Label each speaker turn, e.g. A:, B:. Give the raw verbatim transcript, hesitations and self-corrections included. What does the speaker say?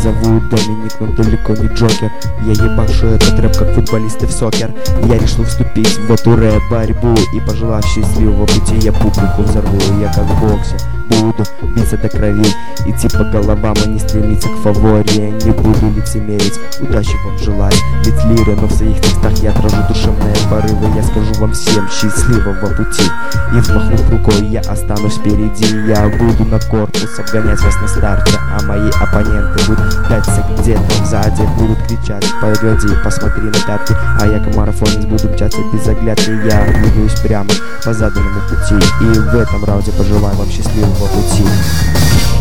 A: зовут Доминик, но далеко не Джокер. Я ебашу этот рэп, как футболисты в сокер. Я решил вступить в эту рэп-борьбу, и пожелав счастливого пути, я публику взорву. Я как в боксе буду биться до крови, идти по головам, а не стремиться к фаворе. Не буду лицемерить, удачи вам желаю. Ведь лиры, но в своих текстах я отражу душевные порывы. Я скажу вам всем счастливого пути, и взмахнув рукой я останусь впереди. Я буду на корпус обгонять вас на старте, а мои оппоненты будут пятиться где-то сзади, будут кричать: погоди, посмотри на пятки. А я как марафонец буду мчаться без оглядки. Я двигаюсь прямо по заданному пути, и в этом раунде пожелаю вам счастливого пути.